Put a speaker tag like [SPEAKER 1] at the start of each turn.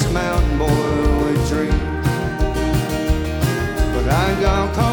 [SPEAKER 1] mountain boy would dream. But I got caught